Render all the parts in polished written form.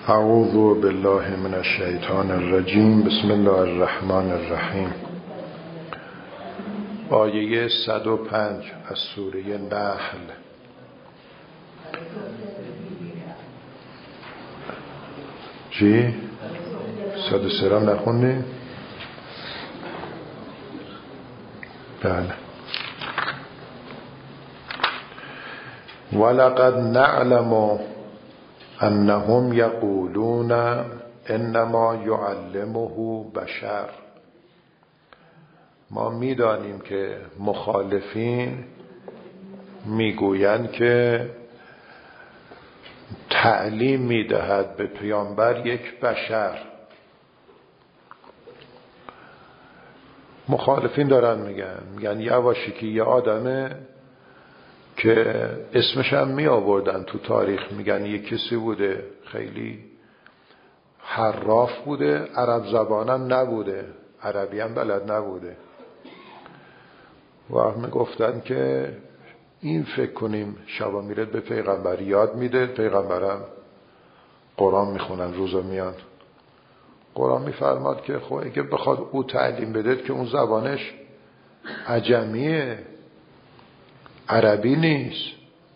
اعوذ بالله من الشیطان الرجیم. بسم الله الرحمن الرحیم. آیه 105 از سوره نحل. چی؟ 103 را نخوندی؟ بله. ولقد نعلم انهم یقولون انما یعلمه بشر. ما میدانیم که مخالفین میگویند که تعلیم میدهد به پیامبر یک بشر. مخالفین دارن میگن یواشی که یه آدمه که اسمش هم می آوردن تو تاریخ، میگن یه کسی بوده خیلی حراف بوده، عرب زبانم نبوده، عربی هم بلد نبوده. و میگفتن که این فکر کنیم شبا میره به پیغمبر یاد میده، پیغمبرم قرآن میخونن روزا میان. قرآن میفرماد که خب اگه بخواد او تعلیم بده که اون زبانش عجمیه، عربی نیست.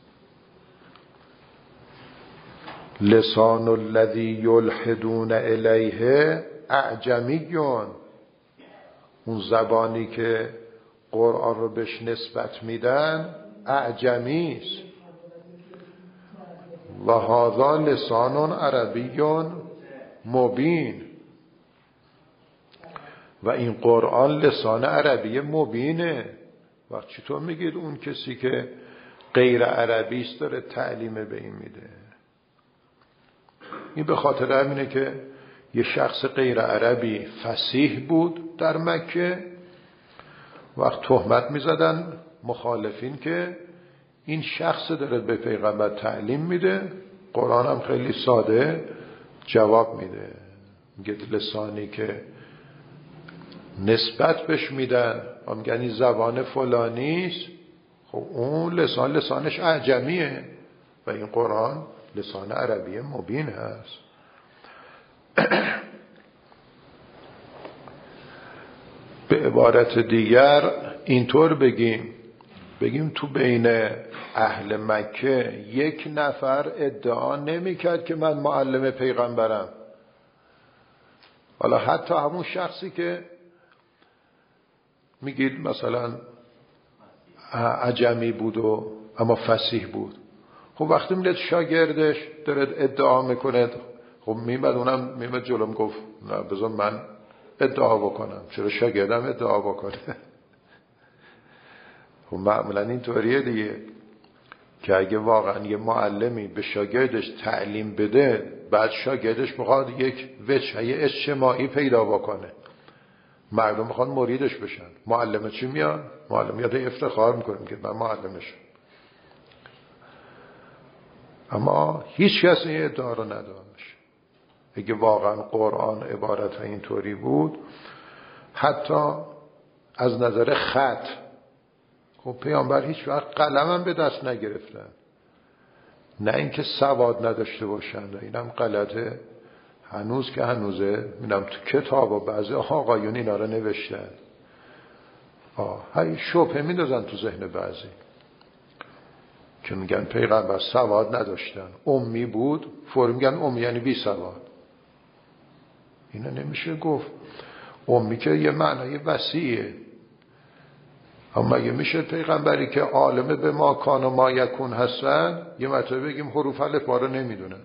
لسان الذی یلحدون الیه اعجمیون. اون زبانی که قرآن رو بهش نسبت میدن اعجمی است. و هذا لسان عربی مبین. و این قرآن لسان عربی مبینه. وقت چطور میگید اون کسی که غیر عربی است داره تعلیم به این میده؟ این به خاطر همینه که یه شخص غیر عربی فصیح بود در مکه، وقت تهمت میزدن مخالفین که این شخص داره به پیغمبر تعلیم میده. قرآن هم خیلی ساده جواب میده، میگه لسانی که نسبت بهش میدن میگن این زبان فلانیست، خب اون لسانش اعجمیه و این قرآن لسان عربی مبین هست. به عبارت دیگر اینطور بگیم تو بین اهل مکه یک نفر ادعا نمیکرد که من معلم پیغمبرم. حالا حتی همون شخصی که میگید مثلا عجمی بود و اما فصیح بود، خب وقتی میاد شاگردش داره ادعا میکنه، خب میمد جلوم گفت نه بذار من ادعا بکنم، چرا شاگردم ادعا بکنه؟ خب معمولا اینطوریه دیگه که اگه واقعا یه معلمی به شاگردش تعلیم بده، بعد شاگردش میخواد یک وجهه اجتماعی پیدا بکنه، مردم میخوان مریدش بشن، معلم چی میاد؟ معلم میاد افتخار میکنه که من معلمشم. اما هیچ کس این ادعا رو نداشت. اگه واقعا قرآن عبارت اینطوری بود، حتی از نظر خط، خب پیامبر هیچ وقت قلم هم به دست نگرفتن، نه اینکه سواد نداشته باشن. اینم غلطه، هنوز که هنوزه میدم تو کتاب و بعضی آقایون اینا رو نوشتن. هی شبهه میدازن تو ذهن بعضی که میگن پیغمبر سواد نداشتن، امی بود، فور میگن امی یعنی بی سواد. اینا نمیشه گفت. امی که یه معنای وسیعه. اما اگه میشه پیغمبری که عالم به ما کان و ما یکون هستن یه مرتبه بگیم حروف الفبا رو نمیدونن؟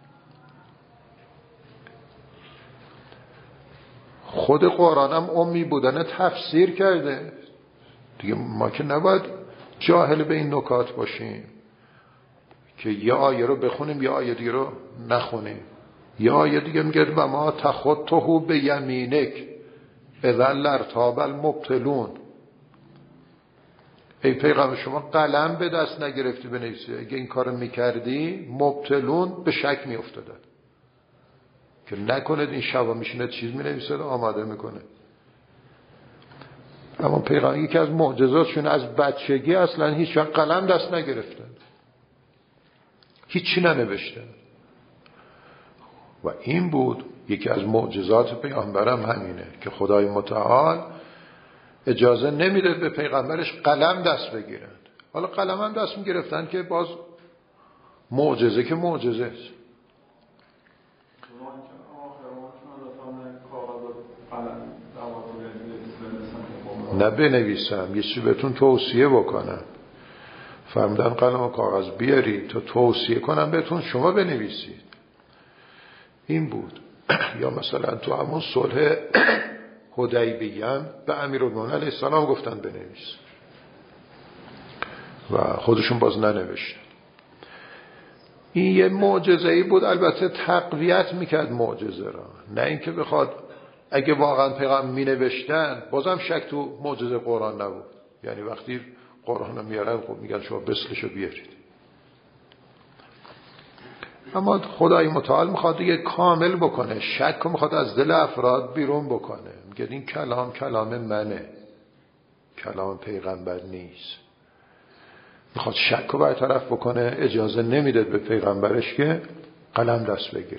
خود قرآن هم امی بودن تفسیر کرده دیگه. ما که نباید جاهل به این نکات باشیم که یه آیه رو بخونیم یه آیه دیگه رو نخونیم. یه آیه دیگه میگه و ما تخطه به یمینک اذا لارتاب المبطلون. ای پیغمبر شما قلم به دست نگرفتی بنویسی، اگه این کارو میکردی مبطلون به شک میافتادن که نکنید این شبا میشینه چیز مینویسه آماده میکنه. اما پیغمبر یکی از معجزاتشون از بچگی اصلا هیچ وقت قلم دست نگرفتن، هیچی ننوشتن. و این بود یکی از معجزات پیامبرم همینه که خدای متعال اجازه نمیده به پیغمبرش قلم دست بگیرن. حالا قلم هم دست میگرفتن که باز معجزه که معجزه است. نه بنویسم، یه چیزی بهتون توصیه بکنم. فرمودن قلم و کاغذ بیاری تا توصیه کنم بهتون، شما بنویسید. این بود. یا مثلا تو همون صلح حدیبیه به امیرالمومنین علیه السلام گفتن بنویس و خودشون باز ننوشتن. این یه معجزه‌ای بود، البته تقویت میکرد معجزه را، نه اینکه بخواد اگه واقعا پیغمبر مینوشتن بازم شک تو معجزه قرآن نبود. یعنی وقتی قرآن رو میارن خب میگن شما بسلشو بیارید. اما خدای متعال میخواد دیگه کامل بکنه، شک رو میخواد از دل افراد بیرون بکنه. میگه این کلام منه، کلام پیغمبر نیست. میخواد شک رو برطرف بکنه، اجازه نمیده به پیغمبرش که قلم دست بگیره.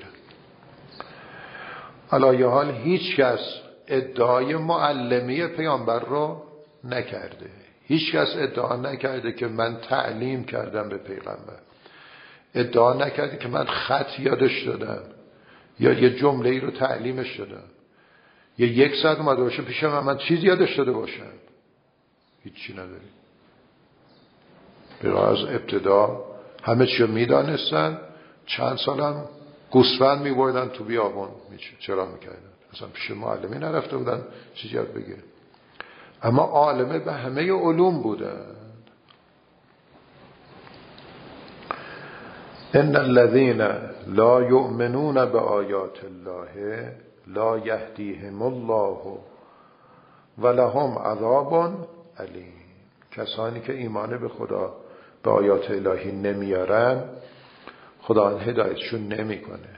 علی حال هیچ کس ادعای معلمی پیامبر رو نکرده. هیچ کس ادعا نکرده که من تعلیم کردم به پیغمبر. ادعا نکرده که من خط یادش دادم یا یه جمله ای رو تعلیمش دادم یا 1 ساعت اومده باشه پیش من چیز یادش داده باشم. هیچی نداری. برای از ابتدا همه چی رو میدانستن. چند سالم گوسفند میبردن تو بیابون. چرا میکردن؟ مثلا پیش معلمی نرفته بودن چیز یاد بگیر. اما عالمه به همه علوم بودن. ان الذين لا يؤمنون بآیات الله لا يهديهم الله ولهم عذاب علیم. کسانی که ایمان به خدا به آیات الهی نمیارن خدا هدایتشون نمیکنه.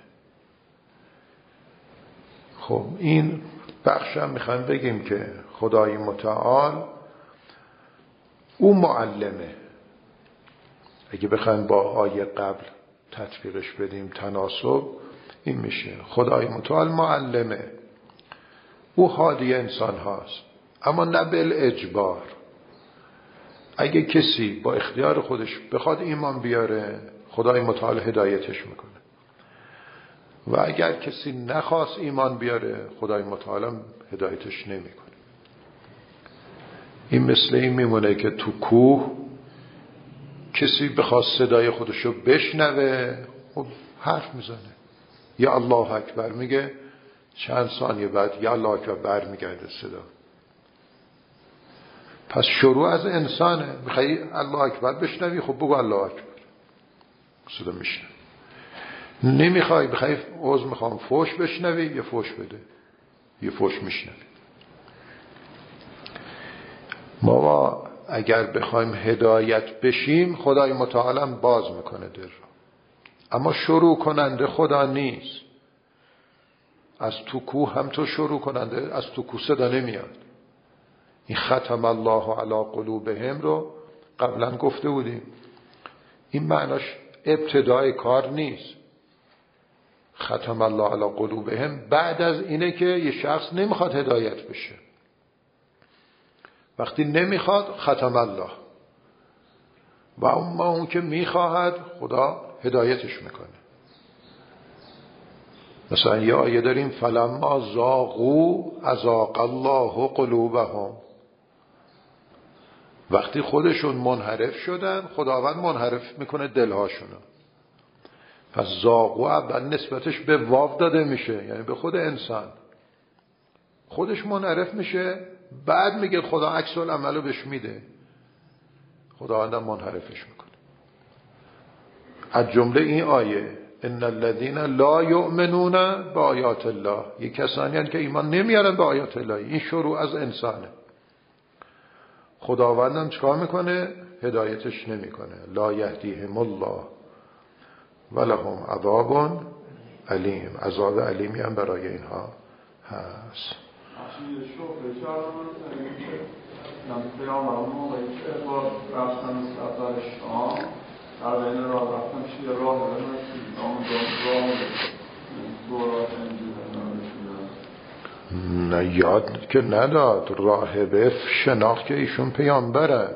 خب این بخش هم میخوایم بگیم که خدای متعال او معلمه. اگه بخوایم با آیه قبل تطبیقش بدیم تناسب این میشه. خدای متعال معلمه، او هادی انسان هاست، اما نه بالاجبار. اگه کسی با اختیار خودش بخواد ایمان بیاره خدای متعال هدایتش میکنه و اگر کسی نخواست ایمان بیاره خدای متعال هدایتش نمیکنه. این مثل این میمونه که تو کوه کسی بخواد صدای خودشو بشنوه خب حرف میزنه، یا الله اکبر میگه، چند ثانیه بعد یا الله اکبر برمیگرده صدا. پس شروع از انسانه. میخوایی الله اکبر بشنوی خب بگو الله اکبر، صدا میشنوی. نمیخوای بخوای میخوام فوش بشنوی یه فوش بده، یه فوش میشنوی. ما اگر بخوایم هدایت بشیم خدای متعال باز میکنه در رو، اما شروع کننده خدا نیست. از تو کوه هم تو شروع کننده، از تو کوه صدا نمیاد. این ختم الله علی قلوبهم رو قبلا گفته بودیم. این معناش ابتدای کار نیست. ختم الله علی قلوبهم بعد از اینه که یه شخص نمیخواد هدایت بشه. وقتی نمیخواد ختم الله، و اون که میخواهد خدا هدایتش میکنه. مثلا یه آیه داریم فلما زاغوا ازاغ الله قلوبهم. وقتی خودشون منحرف شدن خداوند منحرف میکنه دلهاشونو. پس زاغوا اول نسبتش به واو داده میشه، یعنی به خود انسان. خودش منحرف میشه بعد میگه خدا عکس العملو بهش میده، خداوند منحرفش میکنه. از جمله این آیه ان الذين لا يؤمنون بآیات الله، یک کسانی هستند که ایمان نمیارن به آیات الله. این شروع از انسانه. خداوندم چیکار میکنه؟ هدایتش نمیکنه. لا یهدیهم الله ولهم عذاب علیم. عذاب علیمی هم برای اینها هست. در بین راه رفتم چیه راه رفتم نه یاد که نداد، راهبه شناخت که ایشون پیامبره.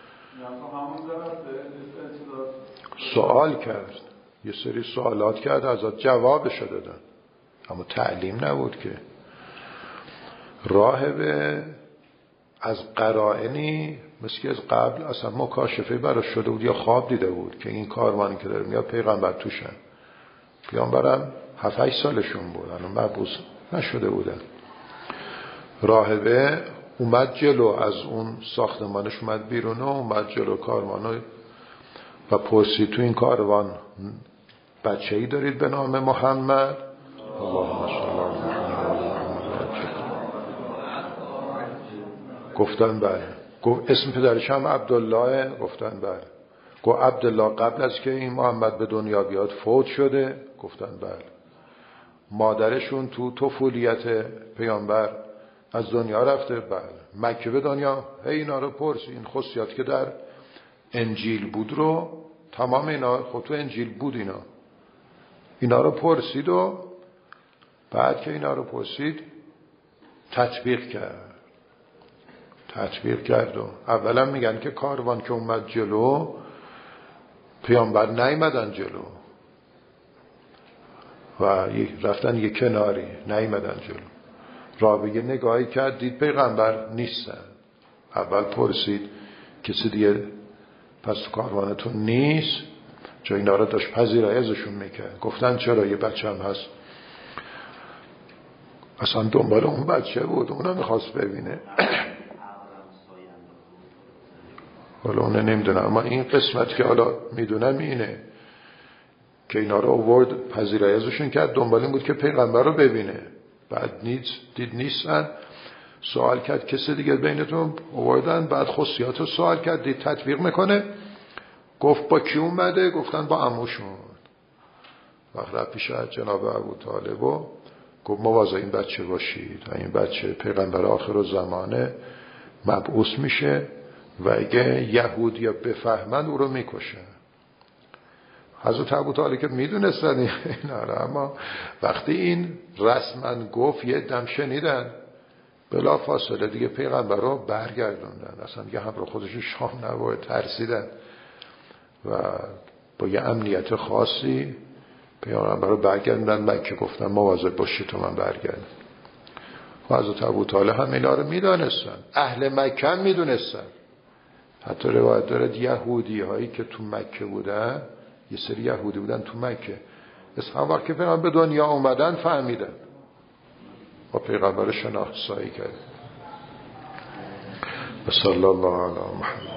سوال کرد، یه سری سوالات کرد، ازت جوابش دادن، اما تعلیم نبود که. راهبه از قرائنی مثل از قبل اصلا مکاشفه براش شده بود یا خواب دیده بود که این کاروانی که داره میاد پیغمبر توشن. پیامبرم 7-8 سالشون بود، الان مبعوث نشده بودن. راهبه اومد جلو، از اون ساختمانش اومد بیرون و اومد جلو کاروانو و پرسید تو این کاروان بچه‌ای دارید به نام محمد؟ اللهم صل علی محمد. گفتن بله. گفت اسم پدرش هم عبدالله؟ گفتن بله. گفت عبدالله قبل از که این محمد به دنیا بیاد فوت شده؟ گفتن بله. مادرشون تو طفولیت پیامبر از دنیا رفته؟ بله. مکه به دنیا؟ اینا رو پرس، این خصوصیات که در انجیل بود رو، تمام اینا خود تو انجیل بود، اینا رو پرسید و بعد که اینا رو پرسید تطبیق کرد و اولا میگن که کاروان که اومد جلو پیامبر نیامدن جلو و رفتن یه کناری، نیامدن جلو. رابعه نگاهی کرد دید پیغمبر نیستن. اول پرسید کسی دیگه پس تو کاروانتون نیست؟ چون اینا رو داشت پذیرایی ازشون میکرد. گفتن چرا، یه بچه هم هست. اصلا دنبال اون بچه بود، اونو میخواست ببینه. حالا اونه نمیدونم، اما این قسمت که حالا میدونم اینه که اینا رو آورد پذیرایی ازشون کرد، دنبال این بود که پیغمبر رو ببینه. بعد دید نیستن، سوال کرد کسی دیگه بینتون آوردن؟ بعد خصوصیات رو سوال کرد، دید تطبیق میکنه. گفت با کی اومده؟ گفتن با عموشون. وقت رفت پیش جناب ابوطالب و گفت مواظب این بچه باشید، این بچه پیغمبر آخر الزمانه مبعوث میشه و اگه یهودیا بفهمن او رو میکشن. حضرت ابوطالب که میدونستن اینا رو، اما وقتی این رسما گفت یه دم شنیدن، بلا فاصله دیگه پیغمبر رو برگردوندن، اصلا دیگه همراه خودشون شام نباید، ترسیدن و با یه امنیت خاصی پیغمبر رو برگردوندن مکه. گفتن مواظب باشید تو من برگردن. و حضرت ابوطالب هم اینا رو میدونستن، اهل مکه هم میدونستن. حتی روایت دارد یهودی هایی که تو مکه بودن، یه سری یهودی بودن تو مکه، هم وقتی پیغمبر به دنیا اومدن فهمیدن و پیغمبر شناسایی کرد. صلی الله علی محمد.